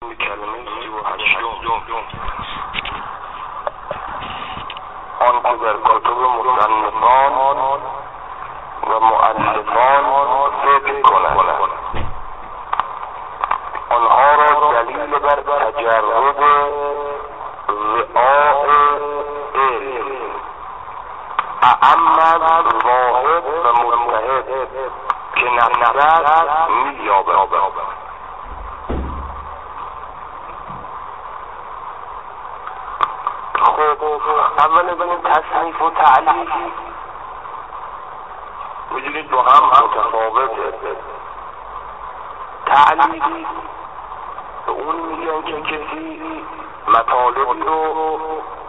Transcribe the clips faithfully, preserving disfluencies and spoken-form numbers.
کلمه سی و هشتم آن که در کتب مصنفان و مؤلفان ذکر کند آنها را دلیل بر تجرد رعاء علم اعم از واحد و متحد که نفرت می‌یابد. خب اول بین تصنیف و تعلیف می‌دونید با هم متفاوته. تعلیف به اون میگن که کسی مطالبی رو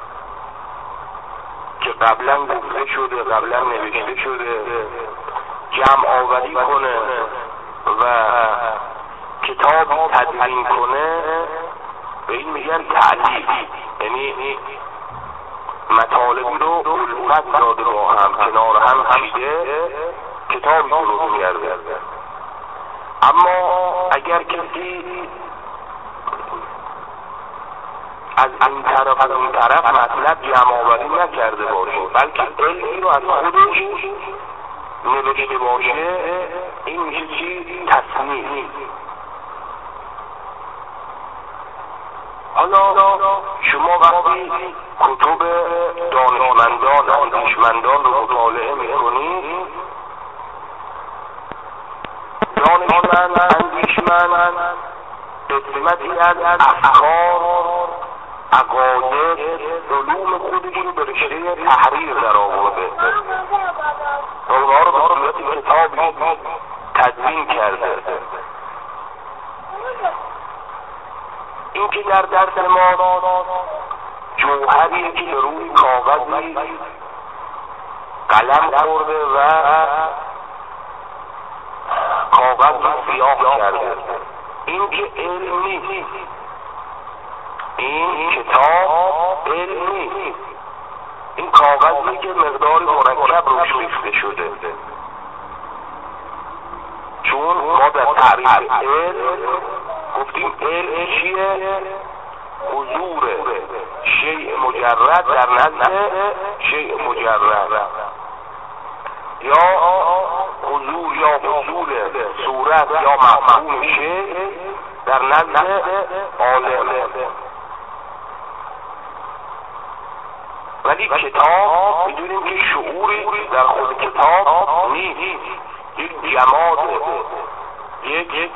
که قبلا گفته شده قبلا نوشته شده جمع آوری کنه و کتاب تدوین کنه، به این میگن تعلیف. یعنی مطالبی رو الفت داده با هم کنار هم چیده کتابی درست کرده. اما اگر کسی از این طرف از اون طرف مطلب جمع آوری نکرده باشه بلکه علمی رو از خودش نوشته باشه، این میشه چی؟ تصنیف. حالا شما وقتی کتب دانشمندان اندیشمندان رو مطالعه میکنید، دانشمند اندیشمند قسمتی از افکار عقاید علوم خودش رو به رشته تحریر در آورده و اونها رو به صورت کتابی تدوین کرده. این که در درس ما جوهریه که به روی کاغذی قلم خورده و کاغذ رو سیاه کرده، این که علم نیست. این کتاب علم نیست، این کاغذی که مقداری مرکب روش ریخته شده. چون ما در تعریف علم گفتیم علم چیه؟ حضور شیء مجرد در نزد شیء مجرد، یا حضور یا حضور صورت یا مفهوم شیء در نزد عالم. ولی کتاب میدونیم که شعوری در خود کتاب نیست، یک جماد، یک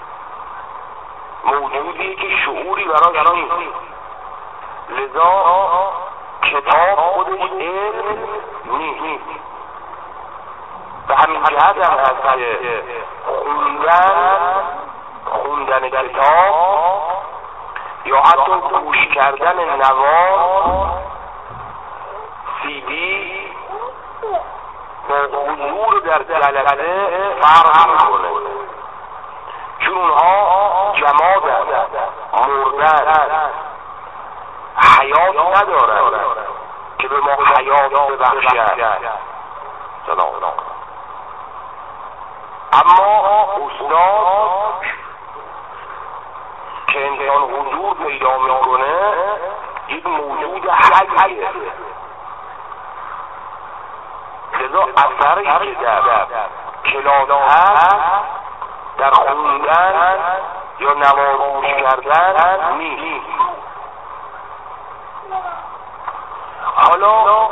موجودی که شعوری براش نیست. لذا کتاب خودش علم نیست. به همین جهت هم هست که خوندن خوندن کتاب یا حتی گوش کردن نوار سیدی با حضور در جلسه فرق میکنه، چون اونها جمادن، مردن، حیات ندارن که به ما حیات ببخشد. سلام. اما استاد که انسان حضور پیدا میکنه یک موجود حیه، لذا اثری که در کلاس هست در خوندن یا نوارگوش کردن نیست. حالا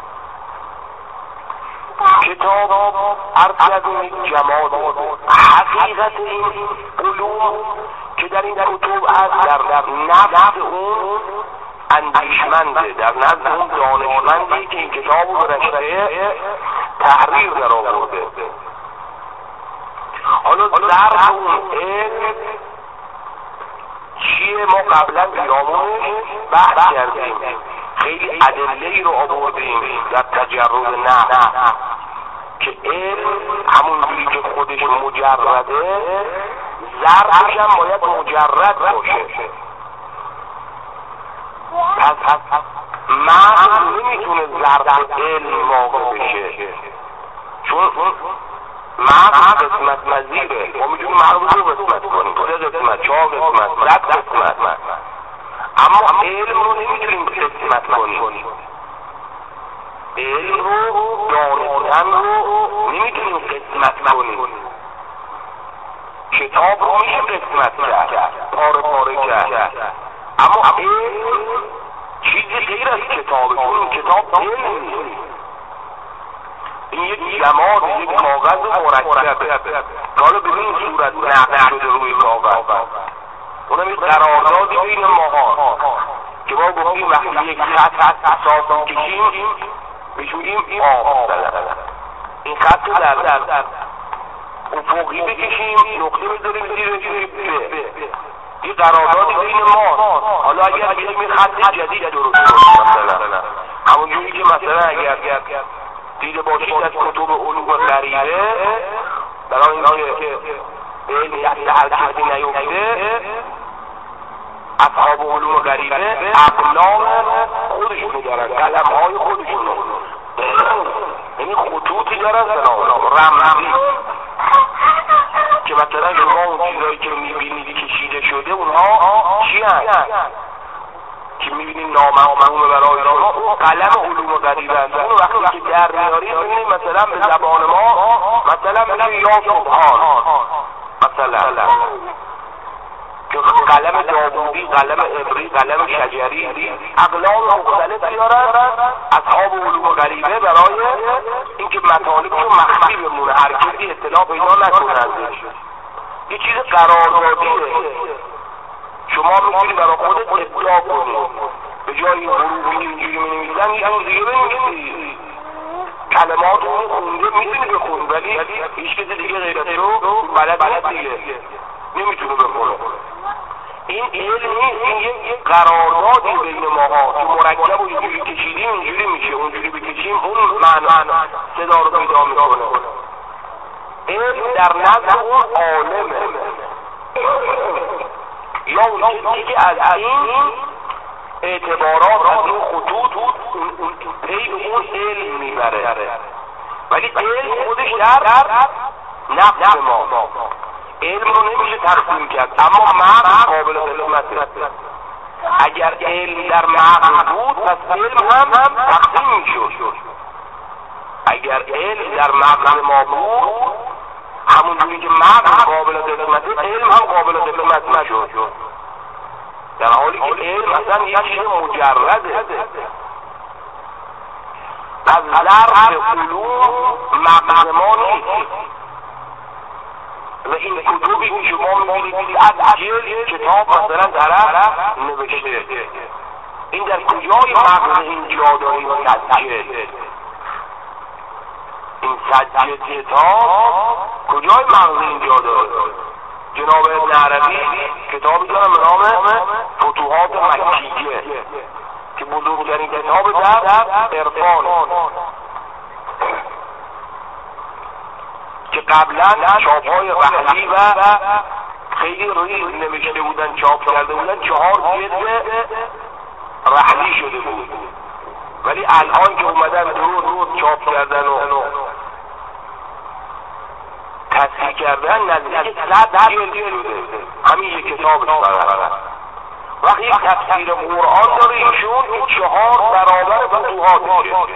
کتاب عرض از یک جماد، حقیقت این علوم که در این کتب هست در نفس اون اندیشمنده، در نزد اون دانشمندی که این کتاب رو به رشته تحریر در آورده. حالا در اون علم چیه ما قبلا بیامونش بحث کردیم، خیلی ادله‌ای رو آوردیم در تجرد نفس که علم همونجوری که خودش مجرده ظرفش هم باید مجرد باشه. پس من نمیتونه ظرف علم واقع بشه، چون مغز قسمت مزیره، ما میتونیم مغز رو قسمت کنیم، سه قسمت، چهار قسمت، صد قسمت، اما علم رو نمیتونیم قسمت کنیم. علم رو، دانستن رو نمیتونیم قسمت کنیم. کتاب رو میشه قسمت کرد، پاره پاره کرد، اما علم چیزی غیر از کتابه، چون کتاب علم نیست. این یک جماد، یک کاغذ مرکبه که حالا به این صورت نقش شده روی کاغذ. اونم یک قراردادی بین ماها که ما گفتیم وقتی یک خط صاف کشیم بهش میگیم آب مثلا، این خط رو در در افقی بکشیم نقطه میذاریم زیرش به این قراردادی بین ما. حالا اگر بگیم این خط جدید درست کنیم مثلا، همونجوری که مثلا اگر دیده باشید از کتب علوم غریبه برای اینکه علم دست هر کسی نیفته، اصحاب علوم غریبه اقلام خودشونو دارن، قلم‌های خودشونو، یعنی خطوطی دارن رمزی که مثلا شما اون چیزایی که میبینید کشیده شده اونها چی هست که میبینید نامفهومه برای شما، قلم علوم غریبه هست. اون وقتی که در میارید میبینید مثلا به زبان ما مثلا میگه یا سبحان مثلا، که قلم داوودی، قلم عبری، قلم شجری، اقلام مختلفی دارن اصحاب علوم غریبه برای اینکه مطالبشون مخفی بمونه، هر کسی اطلاع پیدا نکنه ازش. یه چیز قراردادیه، شما میتونی برای خودت ابداع کنی، به جای این حروفی اینجوری می‌نویسن یه چیز دیگه بنویسی، کلمات رو خونده میتونی بخونی ولی هیچ کسی دیگه غیر از تو بلد نیست دیگه، نمیتونه بخونه. این علم نیست، این یک قراردادی بین ماها که مرکب و اینجوری کشیدیم اینجوری میشه، اونجوری بکشیم اون معنا صدا رو پیدا میکنه. علم در نظر اون عالمه یا اون چیزی که از این اعتبارات از این خطوط پی اون علم میبره، ولی علم خودش در نفس ما. علم رو نمیشه تقسیم کرد، اما مغز قابل قسمته. اگر علم در مغز بود پس علم هم تقسیم میشد. اگر علم در مغز ما بود همونجوری که مغز قابل قسمته علم هم قابل قسمت میشد، در حالی که علم اصلا یه چیز مجرده. از ظرف علوم مغز ما نیست و این کتبی که شما می‌بینید از جلد کتاب مثلا طرف نوشته، این در کجای مغز اینجا داریم سجل؟ این سجل کتاب کجای مغز اینجا داره؟ جناب ابن عربی کتابی دارم به نام فتوحات مکیه که بزرگترین کتاب در عرفان که قبلا چاپ‌های رحلی و خیلی روی نوشته بودن، چاپ کرده بودن، چهار جلد رحلی شده بود، ولی الان که اومدن درست چاپ کردن و تصحیح کردن نزدیک صد جلد شده همین یک کتابش برابر. وقتی یک تفسیر قرآن داره ایشون این چهار برابر فتوحاتشه،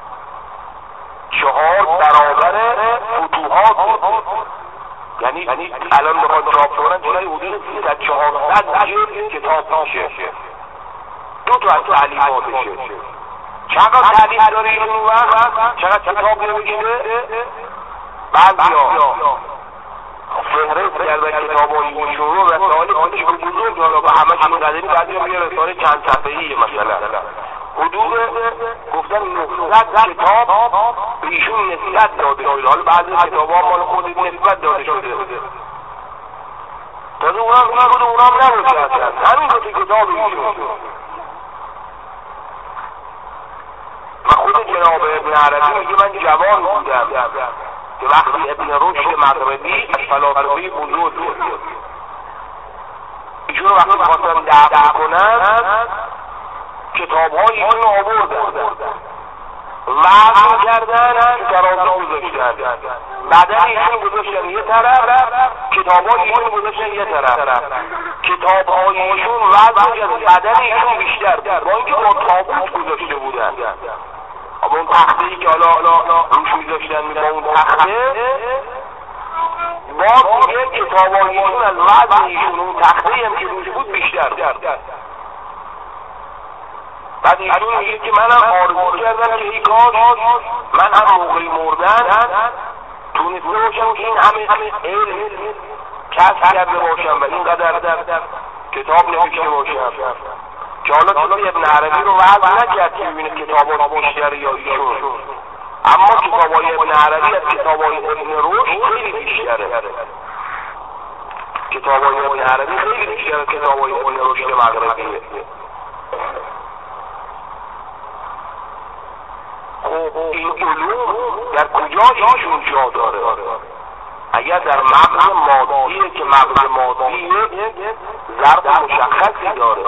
چهار برابر فتوحات، یعنی الان بخواد چاپ کنن جلوی حدود سیصد چهارصد جلد کتاب میشه، دو تا از تعلیماتشه. چقدر تعلیم داره این وقت، چقدر کتاب نمیگیره. بعضیا فهرست کردن کتابای ایشون رو، رساله کوچیک و بزرگ حالا به همه چی مقدمی، بعضیا میگه رساله چند صفحه‌ایه مثلا، حدود گفتن نهصد کتاب به ایشون نسبت داده شده. حالا بعضی کتاب ها مال خود نسبت داده شده، تازه اونم میگه اونم نبوده اصلا، همین دوتی کتاب ایشون. و خود جناب ابن عربی میگه من جوان بودم که وقتی ابن رشد مغربی از فلاسفه بزرگ بود، ایشون وقتی خواستن دعوا کنن کتاب های ایشون آوردن وزن کردن تو ترازو گذاشتن، بدن ایشون گذاشتن یه طرف، کتابای ایشون گذاشتن یه طرف. کتابای ایشون وزن کردن، بدن ایشون بیشتر بود، با اینکه با تابوت گذاشته بودن. با اون تخته‌ای که حالا روش میذاشتن، با اون تخته باز دیگه کتابای ایشون از وزن ایشون اون تخته‌ای هم که روش بود بیشتر. بعد ایشون میگه که منم آرزو کردم که ای کاش من هم موقعی مردن تونسته باشم که این همه علم کسب کرده باشم و اینقدر کتاب نوشته باشم، که حالا کسی ابن عربی رو وضع نکرد که ببینه کتابات بیشتر یا ایشون، اما کتابای ابن عربی از کتابای ابن رشد خیلی بیشتره. کتابای ابن عربی خیلی بیشتر از کتابای ابن رشد مغربیه. خب این علوم در کجا ایشون جا داره؟ اگر در مغز مادیه که مغز مادی ظرف مشخصی داره،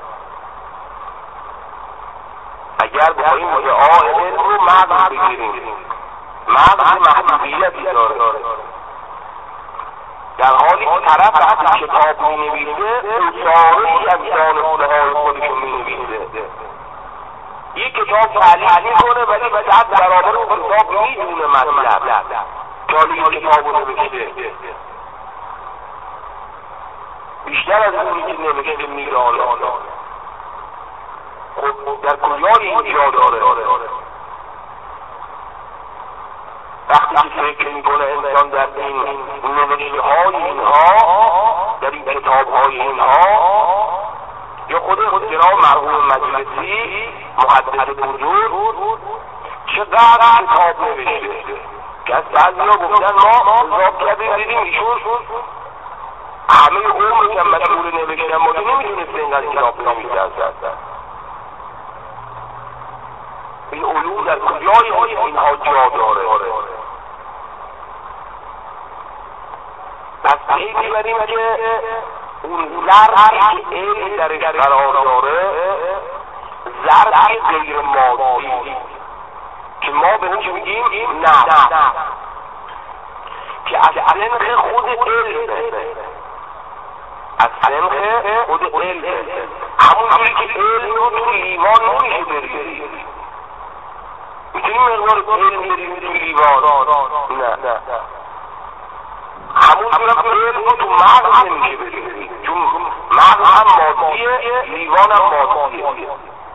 اگر بخواهیم بگه آه علم رو مغز بگیریم، مغز محدودیتی داره، در حالی که طرف وقتی کتاب می نویسه اصارهی از دانسته های خودشون می نویسه. یک کتاب تعلیق میکنه ولی صد برابر اون کتاب میدونه مطلب که حالا یک کتاب رو نوشته، بیشتر از اونی که نوشته میدانه. خب در کجای این جا داره؟ وقتی که فکر میکنه انسان در این نوشته های اینها، در این کتاب های اینها، یا خود خود جناب مرحوم مجلسی محدث بزرگ چقدر کتاب نوشته که از بعضی ها گفتن ما حساب کردیم دیدیم ایشون همه عمر که مشغول نوشتن ما که نمیتونسته اینقدر کتاب نوشته. این علوم در کجای اینها جا داره؟ پس این میبریم که اون ظرفی که علم درش قرار داره ظرفی غیر مادی که ما بهش میگیم نه، که از سنخ خود علمه، از سنخ خود علمه، همونجوری که علم رو تو لیوان نمیشه بریم. میتونیم مقدار علم بریم تو لیوان؟ نه، همونجور هم علم رو تو مغز نمیشه بریم، چون مغز هم مادیه، لیوان هم مادیه.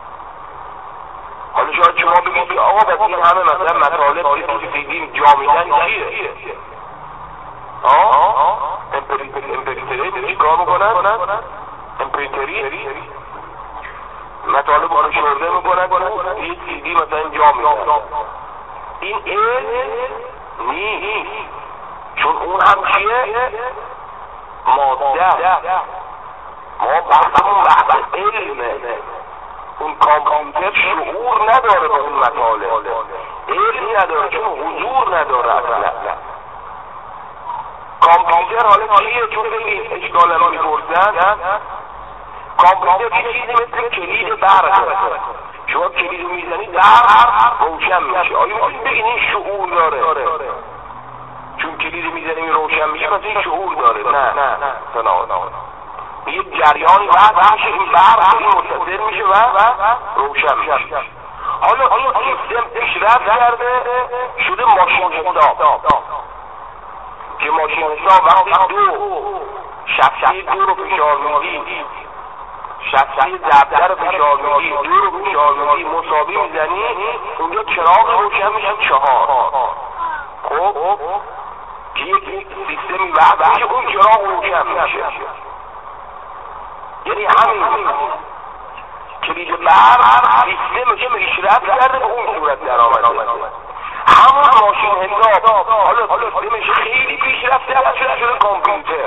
حالا شاید شما بگید که آقا بس این همه مثلا مطالب که تو دیدیم جا میدن چیه؟ آه؟ امپریتری چی کار میکنن؟ امپریتری مطالب رو شورده میکنن یه سیدی مثلا جا میدن. این علم نیست، چون اون هم چیه؟ ماده. ما بحثمون بحث علمه. اون کامپیوتر شعور نداره به اون مطالب، علم نداره چون حضور نداره اصلا. کامپیوتر حالا چیه؟ چون خیلی اشکال الان میپرسن، کامپیوتر یه چیزی مثل کلید برق، شما کلید رو میزنید برق روشن میشه. آیا میتونید بگید این شعور داره؟ چون کلید میزنید روشن میشه پس این شعور داره؟ نه نه نه، یه جریانی بعد میشه این برق این متصل میشه و روشن میشه. حالا این سیستم پیشرفت کرده شده ماشین حساب، که ماشین حساب وقتی دو شفتی دو رو فشار میدی، شفتی ضربه رو فشار میدی، دو رو فشار میدی مساوی میزنی، اونجا چراغ روشن میشه چهار. خب که یک سیستمی وقت میشه اون چراغ روشن میشه. یعنی همین کلید برق سیستمش پیشرفت کرده به اون صورت در آمده. همون ماشین حساب حالا سیستمش خیلی پیشرفت کرده شده کامپیوتر،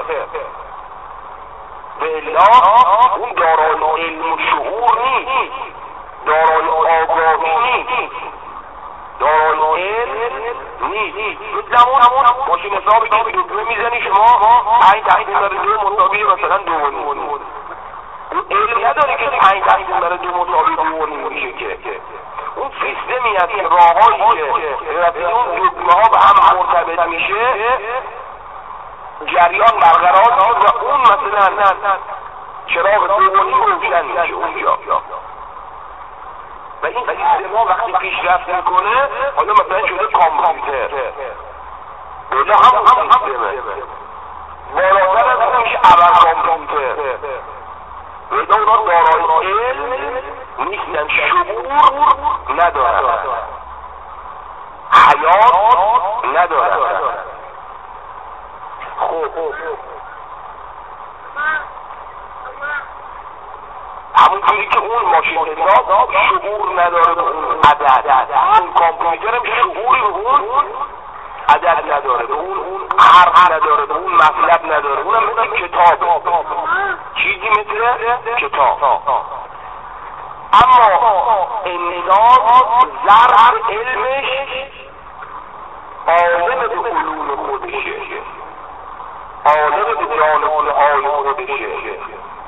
به الا اون دارای علم و شعور نیست، دارای آگاهی نیست، دارای علم نیست. مثل همون ماشین حسابی که دکمه میزنی شما پنج تقسیم بر دو مساوی مثلا دو و نیم، علم نداره که پنج تقسیم بر دو مساوی دو و نیم میشه، که اون سیستمی از این راههایی که رفتی اون دکمه ها به هم مرتبط میشه جریان برقرار شد و اون مثلا چراغ دومی روشن میشه اونجا و این سیستم ها وقتی پیشرفت میکنه حالا مثلا شده کامپیوتر اولا همون سیستمه بالاتر از اون میشه اول کامپیوتر ویدا اونا دارای علم نیستن، شعور ندارن، حیات ندارن. خب همونطوری که اون ماشین حساب شعور نداره به اون عدد، اون کامپیوتر هم شعوری به اون عدد نداره، به اون حرف نداره، به اون مطلب نداره. اونم مثل کتاب، چیزی مثل کتاب. اما انسان ذرع علمش عالم به علوم خودشه، عالم به جانبه های خودشه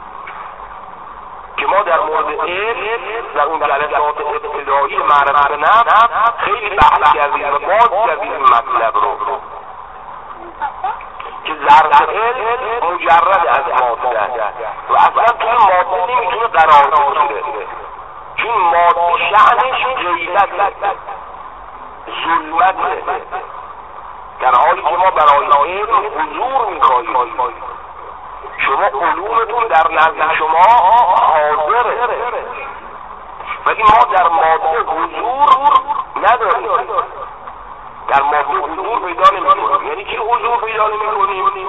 که ما در مورد علم در اون جلسات ابتدایی معرفت نفس خیلی بحث کردیم و باز کردیم این مطلب رو که ذره علم مجرد از ماده و اصلا توی ماده نمیتونه قرار بگیره، چون ماده شأنش غیبت ظلمته، در حالی که ما برای علم حضور میخواهیم. شما علومتون در نزد شما حاضره ولی ما در ماده حضور نداریم، در ماده حضور پیدا نمی‌کنیم. یعنی چی حضور پیدا نمی‌کنیم؟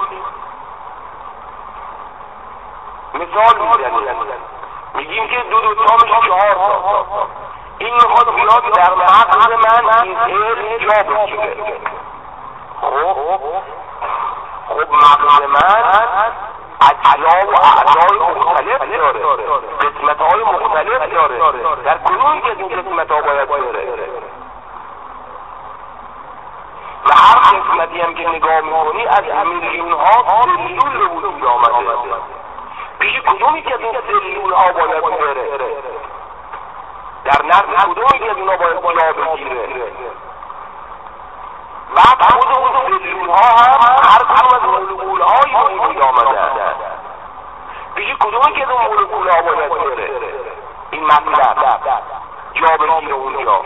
مثال میزنیم، میگیم که دو دو تا میشه چهار تا، این میخواد بیاد در مغز من این علم جا بگیره. خب خب مغز من اجزا و اعضای مختلف داره، قسمت های مختلف داره، در کدومی که این قسمت ها باید بره و هر قسمتی هم که نگاه میکنی از میلیون ها سلول به وجود آمده، پیش کدومی که این سلول ها باید بره، در نظر کدومی که اینا باید جا بگیره. بعد خود اون سلول ها هم هر کدوم از مولکول هایی به وجود آمده، پیش کدومی که اون مولکول ها باید بره این مطلب جا بگیره اونجا.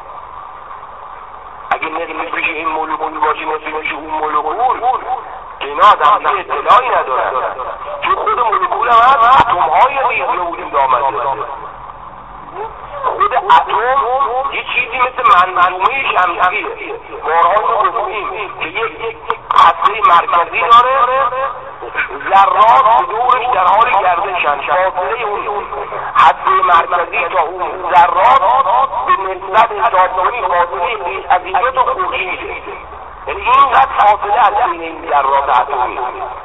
اگه نصف پیش این مولکول باشه نصف پیش اون مولکول که اینا آدم اطلاعی ندارن، چون خود مولکول هم هست اتم های ریز به وجود آمده. خود اتم یه چیزی مثل منظومه شمسیه، بارها رو گفتیم که یک هسته مرکزی داره، ذرات دورش در حال گردشن، فاصله اون هسته مرکزی تا اون ذرات به نسبت حسابانی فاصله عظیمت و خورشیده، یعنی اینقدر فاصله از بین این ذرات اتمی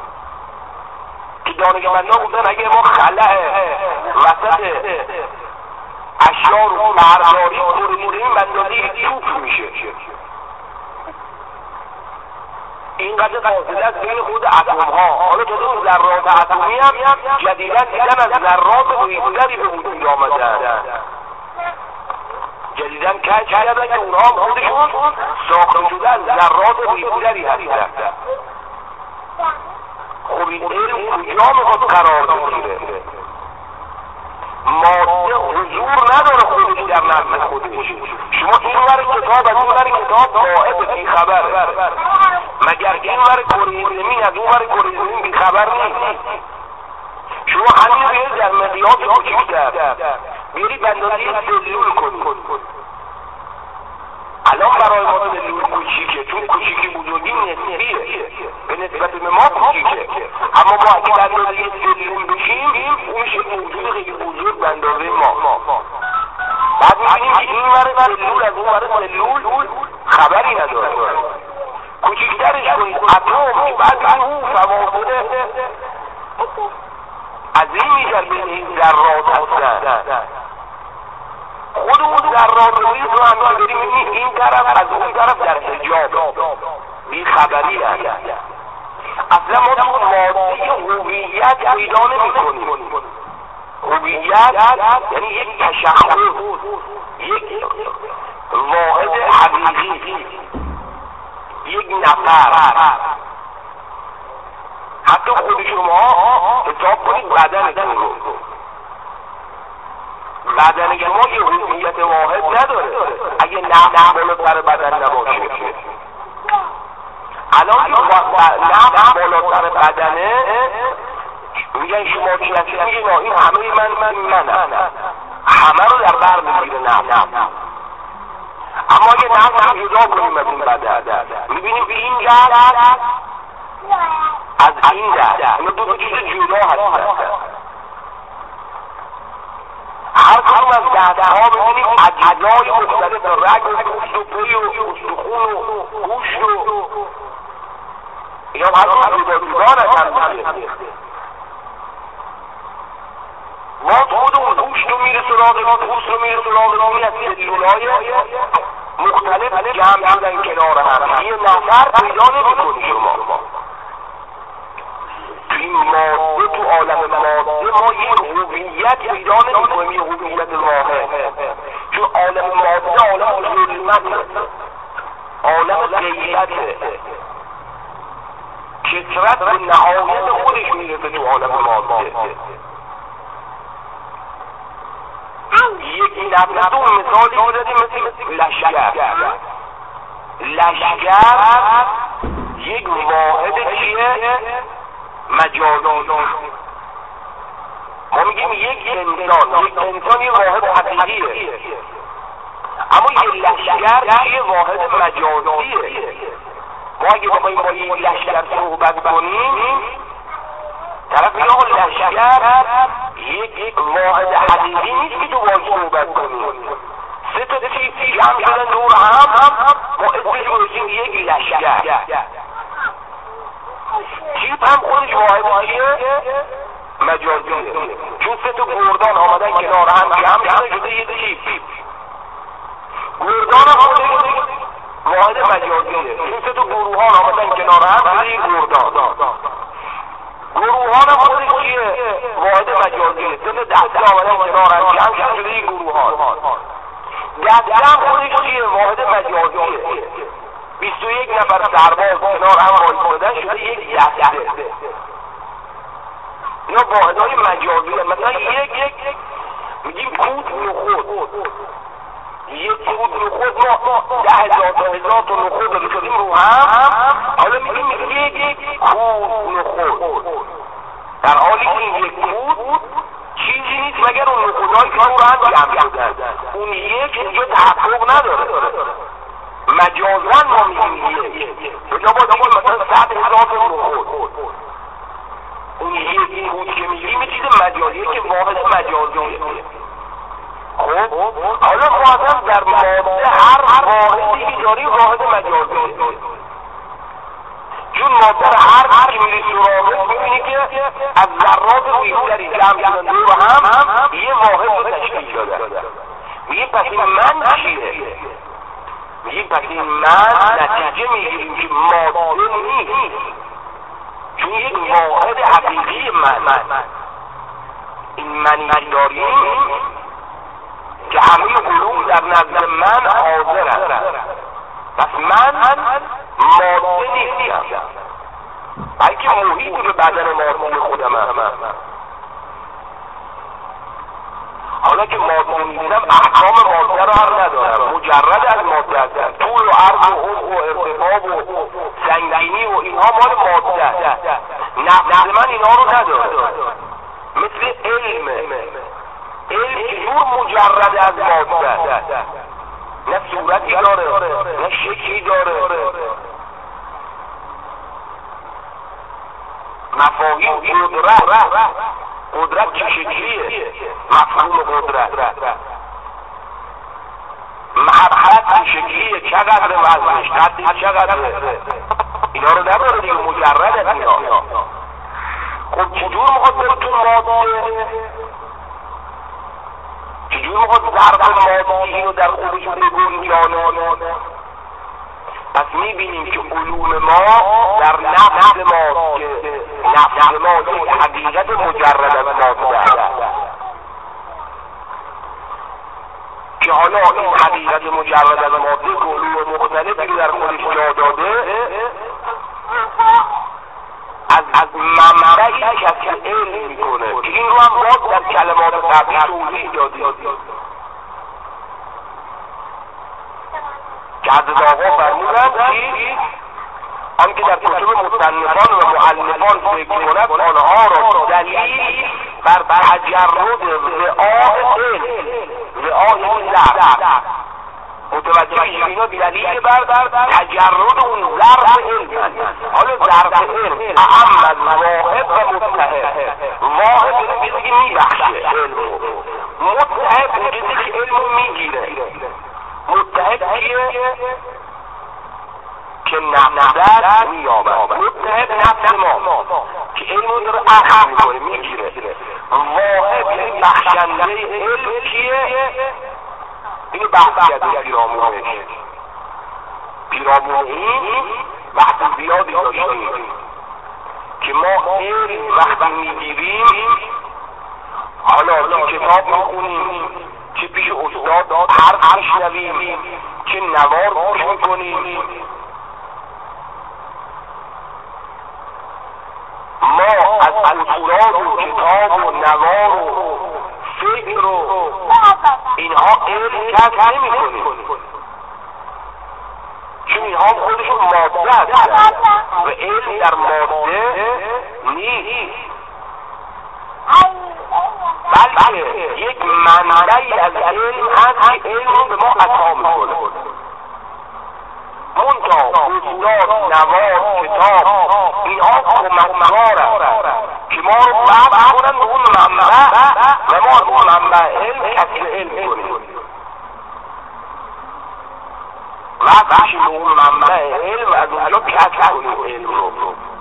که دانشمندان گفتن اگه ما خلأ وسط اشیا رو برداری کنیم بندازی توپ میشه. اینقدر فاصله از بین خود اتم ها. حالا تو اون ذرات اتمی هم جدیداً دیدن از ذرات ریزتری به وجود آمدن، جدیداً کشف کردن که اونها خودشون ساخته شده از ذرات ریزتری هستن. خب این علم کجا میخواد قرار بگیره؟ ماده حضور نداره خودش در نظم خودش. شما این ور کتاب از اون ور کتاب غائب بی خبر، مگر این ور کره زمین از اون ور کره زمین بی خبر نیست. شما همین رو در مقیاس کوچیک‌تر بیاری بندازی سلول کنید. الان برای ما سلول کوچیکه، چون کوچیکی بزرگی نسبیه، به نسبت به ما کوچیکه، اما ما اگه بندازی سلول بشیم اون میشه موجود خیلی بزرگ به اندازه ما. بعد میبینیم که این ور سلول از اون ور سلول خبری نداره، کوچیکترش کنید اتم که بعد اون فواصل عظیمی در بین این ذرات هستن. خود اون ذرات رویز رو هم که بریم میبینیم این طرف از اون طرف در حجاب بی خبری هست. اصلا ما تو ماده هویت پیدا نمی کنیم. هویت یعنی یک تشخص، یک واحد حقیقی، یک نفر. حتی خود شما حساب کنید بدنتون رو، بدن شما یه هویت واحد نداره اگه نفس بالاتر بدن نباشه. الان که نفس بالاتر بدنه میگن شما چی هستی؟ میگن این همه من من منم، همه رو در بر میگیره نفس. اما اگه نفس رو جدا کنیم از این بدن میبینیم که این دست از این دست اینا دو تا چیز جدا هستن. هر کدوم از دست‌ها می‌بینیم اجزای مختلف، رگ و پوست و پی و استخون و گوشت و اینا هر جدا جدا هستن. ما خودمون گوشت رو میره سراغ ما، پوست رو میره سراغ ما، این از سلولای مختلف جمع شدن کنار هم. یه نفر پیدا نمی‌کنی شما. این ماده تو عالم ماده ما یه هویت پیدا نمی‌کنیم، یه هویت واحد. چون عالم ماده عالم ظلمته، عالم غیبته، کثرت به نهایت خودش میرسه تو عالم ماده. یک نفرتون مثالی بودیم مثل لشگر. لشگر یک واحد چیه؟ مجازی. ما میگیم یک انسان، یک انسان یه واحد حقیقیه، اما یه لشگر یه واحد مجازیه. ما اگه بخوایم با یه لشگر صحبت کنیم، طرف میگه آقا لشگر یک واحد حقیقی نیست که تو باید صحبت کنیم. سه تا چیز جمع شدن دور هم ما اسمش گذاشتیم یک لشگر. جیب هم خودش واحد چیه؟ مجازیه. چون سه تا گردان آمدن کنار هم جمع شده شده یه جیب. گردان هم خودش واحد مجازیه. چون سه تا گروهان آمدن کنار هم شده یه گردان. گروهان هم خودش چیه؟ واحد مجازیه. سه تا دسته آمدن کنار هم جمع شده یه گروهان. دسته هم خودش چیه؟ واحد مجازیه. بیست و یک نفر سرباز کنار هم وایسادن شده یک دسته. اینا واحدهای مجازی هست. مثلا یک یک میگیم کود نخود، یک کود نخود ما ده هزار تا هزار تا نخود رو شدیم رو هم، حالا میگیم یک یک کود نخود، در حالی که این یک کود چیزی نیست مگر اون نخودهایی که رو هم جمع شدن. اون یک اینجا تحقق نداره. مجازن ما میگیم یک، بجا با دیگه مثلا صد هزار تا نخود، اون یک کود که میگیم یه چیز مجازیه که واحد مجازیه. خب حالا ما هم در ماده هر واحدی که داریم واحد مجازیه. چون ماده هر هر که میری سراغه میبینی که از ذرات بیشتری جمع شدن دور هم یه واحد رو تشکیل دادن. میگه پس این من چیه؟ میگه پس این من نتیجه میگیریم که ماده نیست، چون یک واحد حقیقی من. این منی که داریم که همه علوم در نظر من حاضر هست. پس من ماده نیستم، بلکه محیط به بدن ماده خودم هست. حالا که ماده نیستم احکام ماده را هم ندارم، مجرد از ماده هستم. طول و عرض و عمق و ارتفاع و سنگینی و اینها مال ماده هست. نفس من اینها رو نداره. مثل علم، علم جور مجرد از ماده، نه صورتی داره نه شکلی داره. مفاهیم قدرت، قدرت چه شکلیه؟ مفهوم قدرت. محبت چه شکلیه؟ چقدر وزنش؟ قدش چقدره؟ اینا رو نداره دیگه، مجرد از اینا. خب چجور میخواد بره تو ماده؟ چجور میخواد ظرف مادی رو در خودش بگنجانه؟ پس میبینیم که علوم ما در نفس ما، که نفس ما یک حقیقت مجرد از ماده است. حالا این حقیقت مجرد از ماده گروه مختلفی که در خودش جا داده از از منبعی کسی علم میکنه که این رو هم باز در کلمات قبلی توضیح دادیم که حضرت آقا فرمودند که آن که در کتب مصنفان و مؤلفان فکر کند آنها را دلیل بر تجرد رعاء علم رعاء این ضرب متوجه اینا دلیل بر تجرد اون ضرب علم. حالا ضرب علم اعم از واحد و متحد. واحد این چیزی که میبخشه علم، متحد این چیزی که علم میگیره. متحد کیه؟ که نفذت مییابد. متحد نفس ما که علم داره اخذ میکنه میگیره. واحد یعنی بخشنده علم کیه؟ این بحث کرده پیرامونش. پیرامون این بحث زیادی داشتیم که ما علم وقتی میگیریم حالا چه کتاب میخونیم، چه پیش استاد حرف میشنویم، چه نوار گوش میکنیم، ما از اصولات و کتاب و نوار و فکر و اینها علم کسب نمی کنیم، چون اینها خودشون ماده هستند و علم در ماده نیست، بلکه یک منبعی از علم هست که علم به ما عطا میکنه. منتها استاد، نوار، کتاب اینها کمکگار که ما رو وقت کنن به اون منبع و ما از اون منبع علم کسب علم کنیم. وقت بشیم به اون منبع علم و از اونجا کسب کنیم علم رو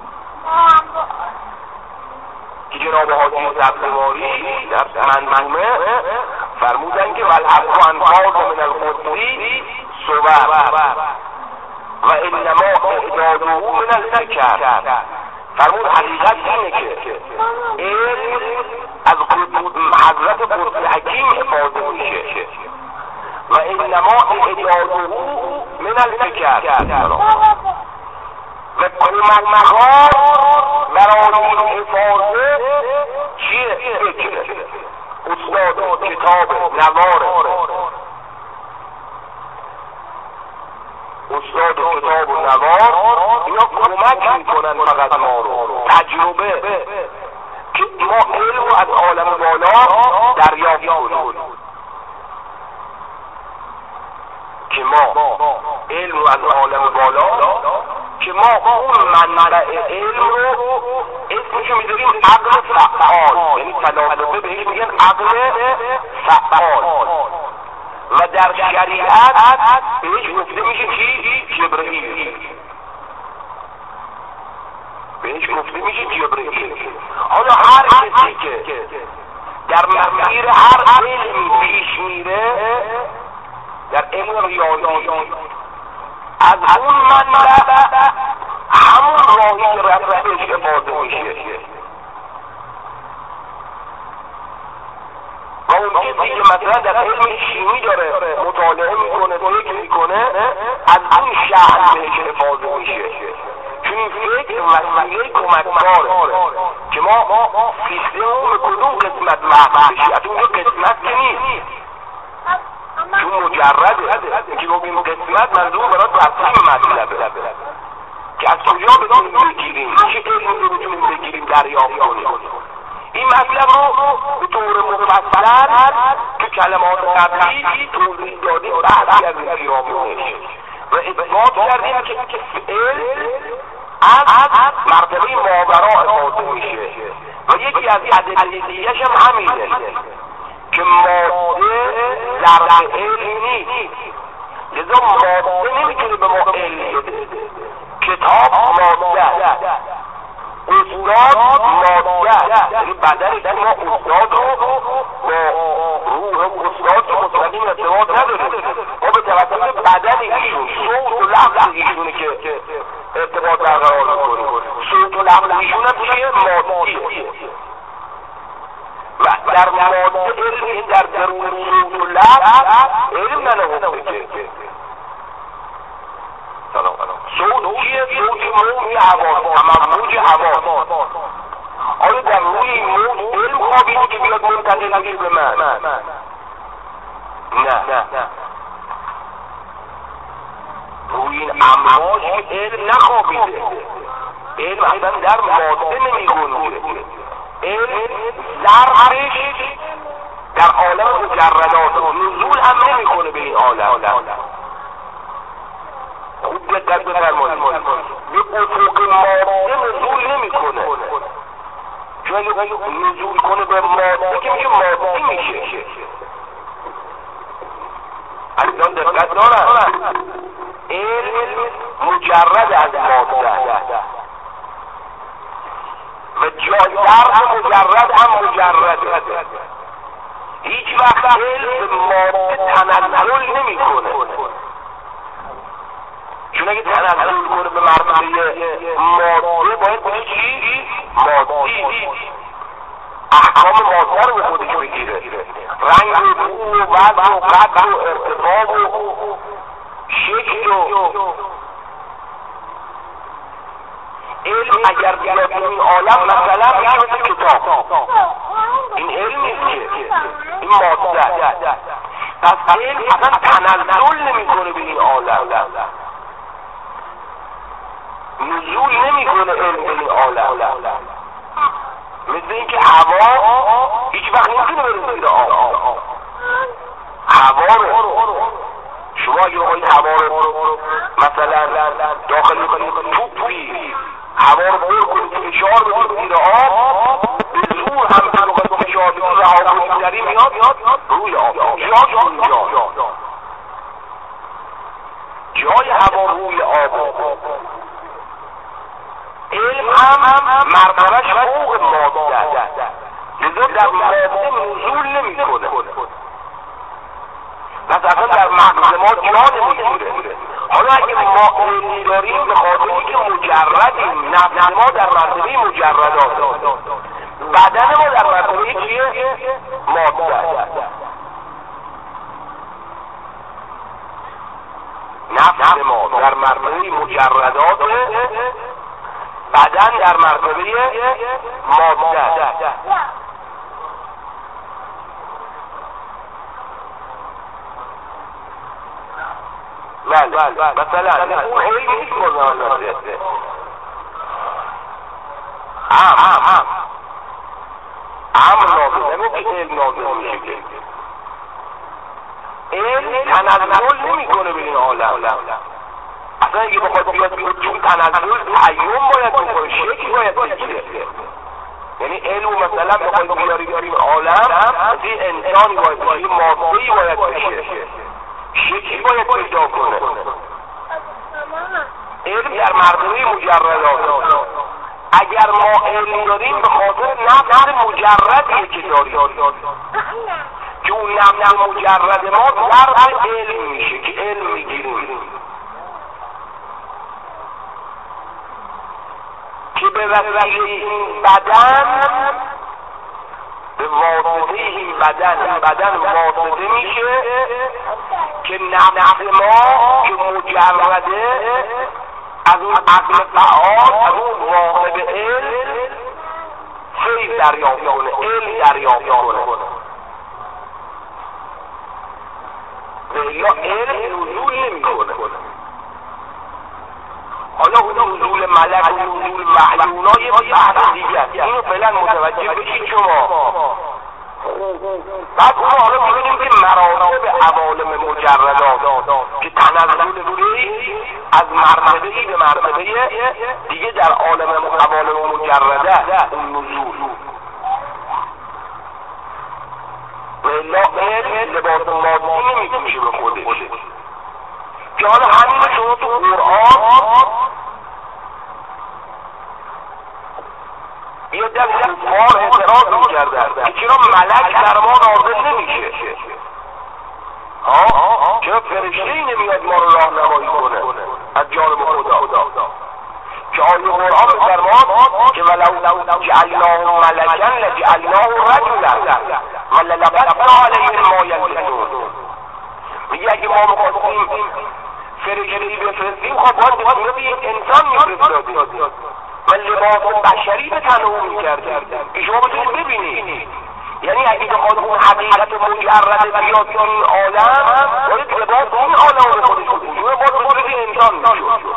که جناب حاجی سبزواری در منظومه فرمودن که والحق انفاذ من القدسی صور و انما اعداده من الفکر. فرمود حقیقت اینه که علم از حضرت قدس حکیم حفاظه میشه و انما اعداده من الفکر و کمکگار برای این حفاظه چیه؟ فکر. استاد، کتاب، نوار، استاد و کتاب و نوار اینا کمک میکنن فقط ما رو، تجربه که ما علم از عالم بالا دریافت کنیم، که ما علم از عالم بالا که ما اون منبع علم رو اسمشو میذاریم عقل فعال، یعنی فلاسفه بهش میگن عقل فعال و در شریعت بهش گفته میشه چی؟ جبرئیل. بهش گفته میشه جبرئیل. حالا هر کسی که در مسیر هر علمی پیش میره، در علم ریاضی از اون منبع همون راهی که رفته بهش افاده میشه و اون کسی که مثلا در علم شیمی داره مطالعه میکنه، فکر میکنه، از اون شهر بهش افاده میشه، چون این فکر وسیله کمکگاره که ما سیستم کدوم قسمت محبوب بشی. از اون قسمت که نیست، چون مجرده که بگیم قسمت منظور برای تفصیل مطلبه که از کجا بتونیم بگیریم، چه علمی رو بتونیم بگیریم دریافت کنیم. این مطلب رو به طور مفصل تو کلمات قبلی توضیح دادیم، بحثی از این پیرامونش و اثبات کردیم که علم از مرتبه ماورا افاده میشه و یکی از ادله دیگه‌ش هم همینه که ماده ذره علم نیست، لذا ماده نمیتونه به ما علم بده. کتاب ماده، استاد ماده، یعنی بدن که ما استاد رو با روح استاد که مستقیم ارتباط نداره، ما به توسط بدن ایشون، صوت و لفظ ایشونه که ارتباط برقرار میکنیم. صوت و لفظ ایشون هم چیه؟ مادیه و در ماده علم در درون صوت و لفظ علم ننه که صوت چیه؟ صوتی موج هوا، تموج هوا. آیا در روی این موج علم خوابیده که بیاد منتقل بشه به من؟ نه، روی این امواج علم نخوابیده. علم اصلا در ماده نمی گنجه. علم ظرفش در عالم مجردات نزول هم نمی کنه به این عالم. خوب دقت بفرمایید، به افق ماده نزول نمی کنه. چون اگه نزول کنه به ماده که میشه ماده میشه. الان دقت دارن، علم مجرد از ماده و جای درد مجرد هم مجرد. هیچ وقت علم به ماده تنزل نمی کنه. چون اگه تنزل کنه به مرتبه ماده باید باید چی؟ مادی احکام ماده رو به خودش بگیره. رنگ و بو و وزن و قدر و ارتفاع و شکل و علم اگر بیاد این عالم مثلا میشه مثل کتاب. این علم نیست که، این ماده. پس علم اصلا تنزل نمی کنه به این عالم، نزول نمی کنه علم به این عالم. مثل اینکه هوا هیچ وقت نمیتونه بره زیر آب. هوا رو شما اگه بخواید هوا رو مثلا داخل توپی هوا رو بر کنید فشار بدید زیر آب، به زور هم که بخواید فشار بدید رها کنید دری میاد روی آب. جای اونجا جای هوا روی آب. علم هم مرتبهش فوق ماده، لذا در ماده نزول نمی کنه. پس اصلا در مغز ما جا نمیگیره. حالا اگه ما علمی داریم به خاطر اینکه مجردیم، نفس ما در مرتبه مجردات، بدن ما در مرتبه چیه؟ ماده. نفس ما در مرتبه مجردات، بدن در مرتبه ماده. بله مثلا اون خیلی نیست مزاناته ام ام ام ام نازل نگو که علم نازل میشه که علم تنزل نمی کنه به این عالم. اصلا اگه بخواد بیاد بیاد چون تنزل تعیون باید بکنه، شکل باید بگیره. یعنی علم مثلا بخواد بیاری بیاریم عالم مثل انسانی باید بشه، مادهی باید بشه، شکل باید پیدا کنه. علم در مرتبه مجردات. اگر ما علم داریم به خاطر نفس مجردیه که داریم، که اون نفس مجرد ما ضرب علم میشه که علم میگیریم، که به وسیله این بدن، به واسطه این بدن این بدن واسطه میشه که نفس ما که مجرده از اون عقل فعال، از اون واقع علم فیض دریافت کنه، علم دریافت کنه. یا علم نزول نمی کنه. حالا اون نزول ملک و نزول محلونا یه بحث دیگه است، اینو فعلا متوجه بشید شما. بعد اون حالا میبینیم که مراتب عوالم مجردات که تنزل روی از مرتبه ای به مرتبه دیگه در عالم عوالم مجرده اون نزول و الا علم لباس مادی نمیپوشه به خودش. که حالا همین شما تو قرآن یه دفعه کفار اعتراض می‌کردن که چرا ملک در ما نازل نمیشه؟ ها؟ چرا فرشته‌ای نمیاد ما رو راهنمایی کنه از جانب خدا؟ که آیه قرآن می‌فرماد که ولو جعلناه ملکا لجعلناه رجلا وللبسنا علیهم ما یلبسون. میگه اگه ما می‌خواستیم فرشته‌ای بفرستیم خب باید به صورت یک انسان می‌فرستادیم و لباس بشری به تن او می‌کردیم که شما بتونید ببینید. یعنی اگه بخواد اون حقیقت مجرد بیاد تو این عالم باید لباس این عالم رو خودش بکنیم باید به صورت انسان می‌شد.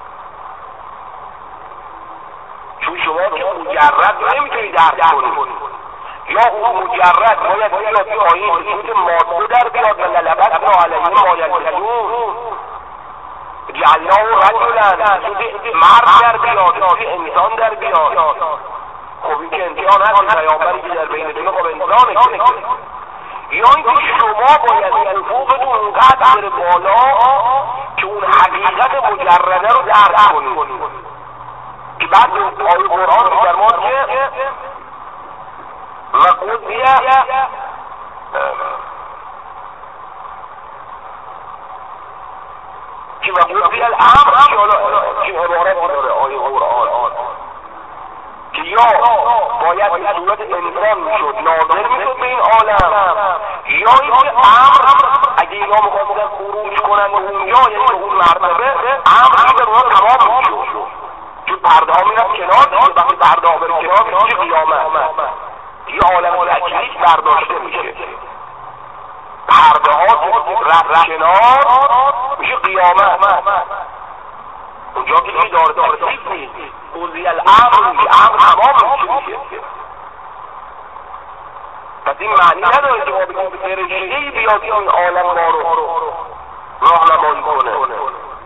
چون شما که مجرد نمیتونی درک کنی یا اون مجرد باید بیاد پایین به صورت ماده در بیاد و للبسنا علیهم ما یلبسون جعلناه رجلا مرد در بیاد انسان در بیاد. خب این که امتحان هست پیامبری که در بینتونه خب انسانه که یا اینکه شما باید افقتون اونقدر بره بالا که اون حقیقت مجرده رو درک کنید که بعد آیه قرآن می‌فرماد که وقضی که وقضی الامر که عبارتی داره آیه قرآن که یا باید به صورت انسان میشد ناظر میشد به این عالم یا اینکه امر اگه اینا میخواستن خروج کنن به اونجا یعنی به اون مرتبه امر به اونها تمام میشد چون پرده ها میرفت کنار دیگه وقتی پرده ها بره کنار میشه قیامت دیگه عالم تکلیف برداشته میشه پرده ها رفت کنار میشه قیامت اونجا که دیگه داره تکلیف نیست قضی الامر میشه امر تمام میشه. پس این معنی نداره که ما بگیم فرشته‌ای بیاد این عالم ما رو راهنمایی کنه.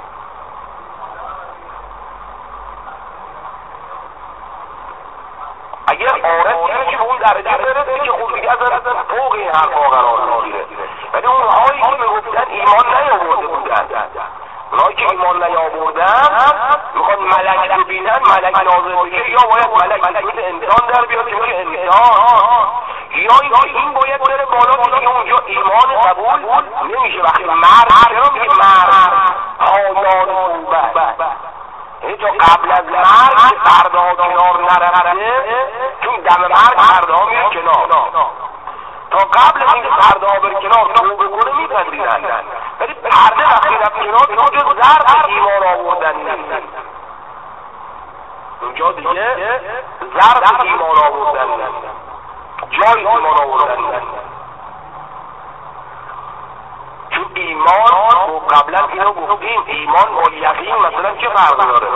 اگر آره که به اون درجه برسه که خود دیگه اصلا فوق این حرفا قرار میگیره. ولی اونهایی که میگفتن ایمان نیاورده بودن اونهایی که ایمان نیاوردن میخوان ملک ببینن ملک نازل بشه یا باید ملک مثل انسان در بیاد که میشه انسان یا اینکه این باید بره بالا که اونجا ایمان قبول نمیشه. وقتی مرد چرا میگه مرد آیان خوبه یعنی تا قبل از مرگ پرده ها کنار نرفته چون دم مرگ پرده ها میره کنار تا قبل از اینکه پرده ها بره کنار توبه کنه میپذیرن ولی پرده وقتی رفت کنار تو جز ضرب ایمان آوردن نیست اونجا دیگه ضرب ایمان آوردن جای ایمان آوردن چون ایمان و قبلا اینو گفتیم ایمان با یقین مثلا چه فرق داره؟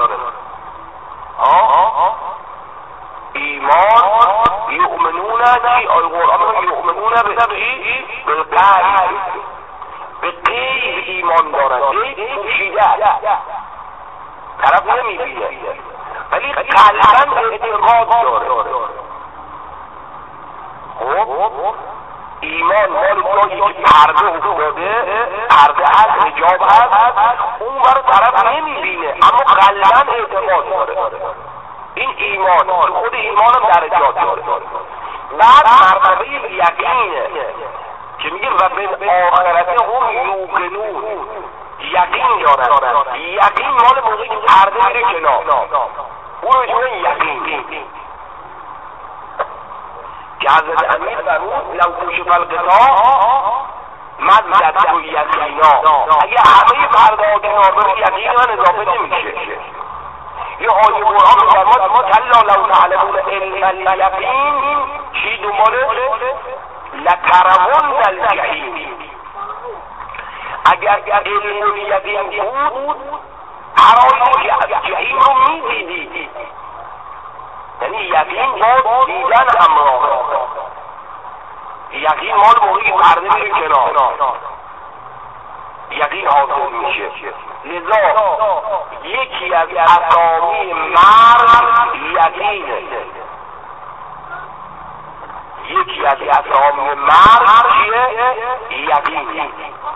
آه ایمان یؤمنون چی؟ آیه قرآن یؤمنون به چی؟ بالغیب به غیب ایمان دارن غیب پوشیده طرف نمیبینه ولی قلباً اعتقاد داره. خب ایمان مال جایی که پرده افتاده پرده هست حجاب هست اون برای طرف نمیبینه اما قلباً اعتقاد داره. این ایمان خود ایمان هم درجات داره. بعد مرتبه یقینه که میگه و به آخرت هم یوقنون یقین دارن. یقین مال موقعی که پرده میره کنار اون رو جمعه یقین که حضرت امیر فرمود لو کشف الغطاء مدت و یقینا اگه همه پرده ها کنار بره یقین من اضافه نمیشه. یه آیه قرآن می‌فرماد کلا لو تعلمون علم الیقین چی دنباله لترون الجحیم اگر علم الیقین بود هرای جحیم رو میدیدید یعنی یقین با دیدن همراه یقین مال موقعی پرده میره کنار یقین حاصل میشه. لذا یکی از اسامی مرد یقینه یکی از اسامی مرد چیه؟ یقینه.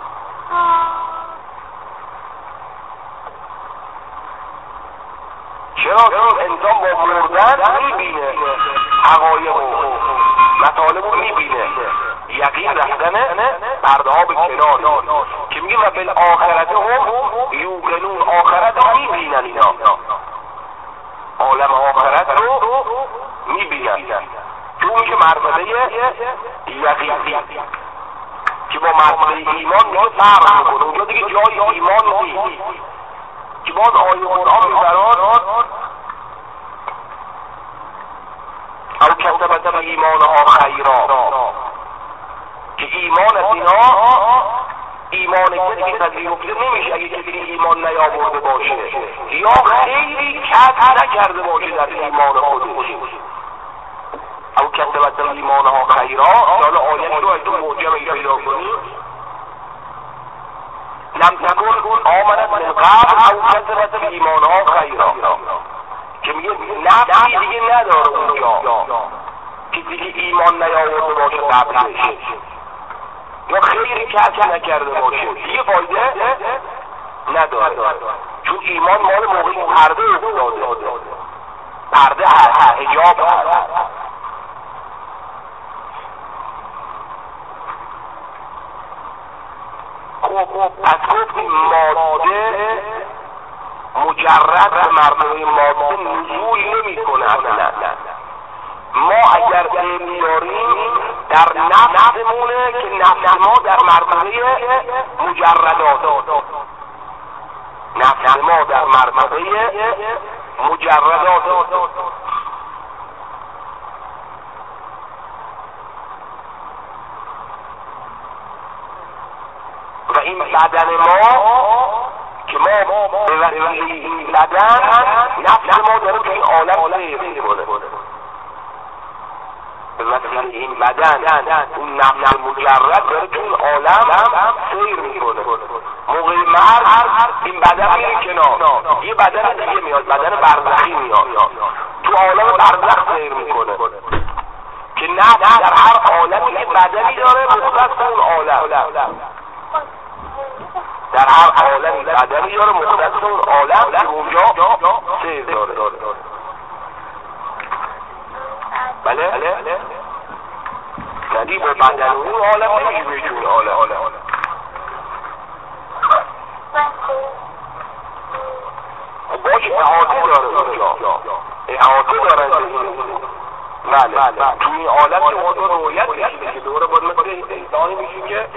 چرا؟ چون انسان با مردن میبینه حقایق و مطالب رو میبینه یقین رفتنه پرده ها به کنار که میگه و بالآخرت هم یوقنون آخرت هم میبینن اینا مرتبه یقینی که با مرتبه ایمان میگه فرق میکنه. اونجا دیگه جای ایمان نیست که باز آیه قرآن میبران او کسبت ایمانها خیرا، که ایمان از اینا ایمان کسی که پذیرفته نمیشه اگه کسی ایمان نیاورده باشه یا خیلی کسب نکرده باشه در ایمان خودش. او کسبت ایمانها خیرا، حالا آیه رو از تو معجمه پیدا کنی لم تکن آمنت من قبل او کسبت ایمانها خیرا، که میگه نفعی دیگه نداره اونجا که دیگه ایمان نیاورده باشه قبلش یا خیلی کسب نکرده باشه دیگه فایده نداره، چون ایمان مال موقعی پرده افتاده، پرده هست، حجاب هست. خب از گفتیم ماده مجرد به مرتبه ماده نزول نمی کنه اصلا. ما اگر علم داریم در نفسمونه که نفس ما در مرتبه مجردات، نفس ما در مرتبه مجردات و این بدن ما که ما به وسیله این بدن نفس ما داره به این عالم سیر میکنه، به وسیله این بدن اون نفس مجرد داره تو این عالم سیر میکنه. موقع مرگ این بدن میره کنار، یه بدن دیگه میاد، بدن برزخی میاد تو عالم برزخ سیر میکنه که نفس در هر عالمی یه بدنی داره مختص اون عالم، در هر عالمی بدنی داره مختص اون عالم که اونجا سیر داره. بله؟ ندی با بدن اون عالم نمیشه بیشون عالم باشه احاطه داره اونجا، احاطه داره. بله تو این عالم که ما دو رویت میشه که دوره باید مثل انسانی میشه که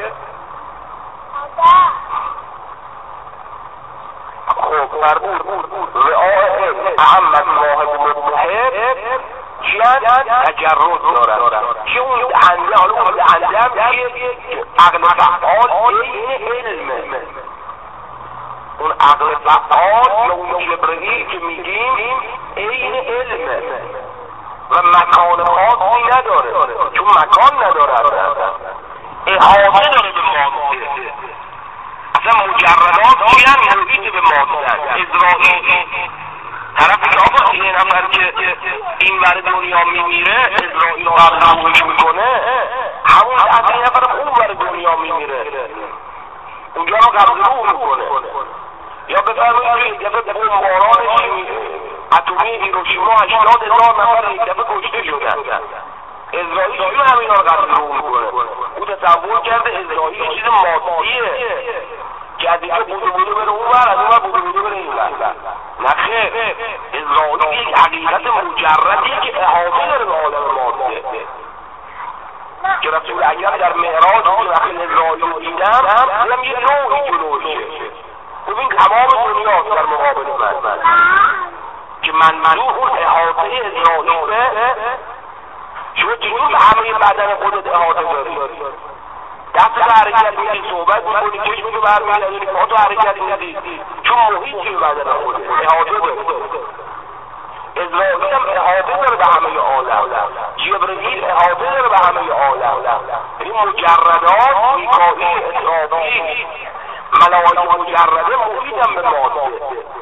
خب مربوط رعاه احمد واحد مبتهر چیان تجرد دارن که اون دهنده، حالا اون دهنده هم که عقل فعال این علمه، اون عقل فعال یا اون جبرئیل که میگیم این علمه و مکان خاصی نداره، چون مکان نداره، احاطه داره به ماده. اصلا مجردات چیان محیط به ماده. اسرائیل طرف که آقا یه نفر که این ور دنیا میمیره اسرائیل برنامهش میکنه، همون لحظه یه نفر اون ور دنیا میمیره اونجا رو قبض رو میکنه. یا بفرمایید یه دفعه بمباران اتمی هیروشیما هشتاد هزار نفر یک دفعه کشته شدن، اسرائیل چون همینا رو قبض رو میکنه. او تصور کرده اسرائیل یه چیز مادیه که از اینجا بوده بوده بره اون ور، از اون ور بوده بوده بره این ور. نخیر، اسرائیل یک حقیقت مجردی که احاطه داره به عالم ماده که رسول اگر در معراج که وقتی اسرائیل رو دیدم دیدم یه نوعی جلوشه. ببین تمام دنیاست در مقابل من که من منوح اون احاطه اسرائیله. شما چجور به همه بدن خودت احاطه داری؟ دست به حرکت میدی، صحبت میکنی، چشم تو برمیگردی، پا تو حرکت میدی، چون محیطی به بدن خودت احاطه داری. اسرائیل هم احاطه داره به همه عالم، جبرئیل احاطه داره به همه عالم. این مجردات میکائیل، اسرافیل، ملائکه مجرده محیطن به ماده.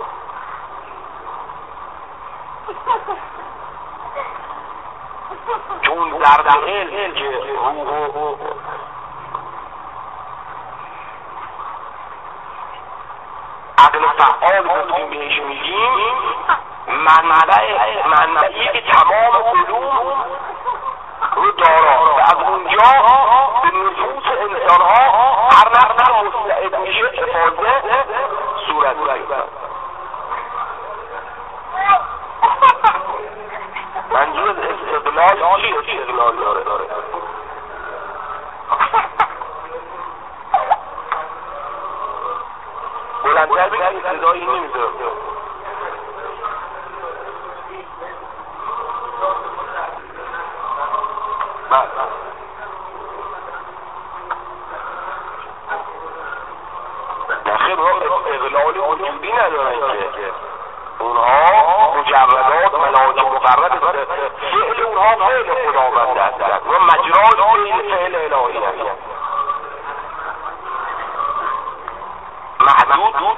چون در داخل که روح عقل فعال بودیم بهش میگیم منبعی که تمام علوم رو دارا و از اونجا به نفوس انسان ها هر نفر مستعد میشه افاظه صورت بگیرد. منظور استقلال چی استقلال داره؟ بلندتر بگید صدایی نمیذاره. بله نخیر اغلال وجودی ندارن که اونها مجردات ملاک مقرب فعل اونها فعل خداوند هستند و مجرای فعل الهی هستند. محدود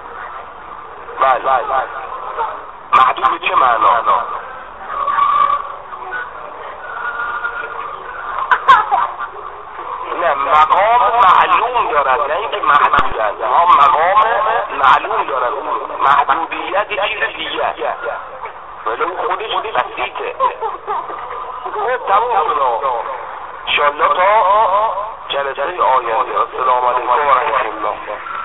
بله محدود به چه معنا؟ نه مقام معلوم دارد نه اینکه محدودند، ها مقام معلوم دارد. محدودیت چیز دیگه ولی اون خودش بسیطه. خب تموم شد انشاءالله تا جلسه آینده. السلام علیکم و رحمت الله.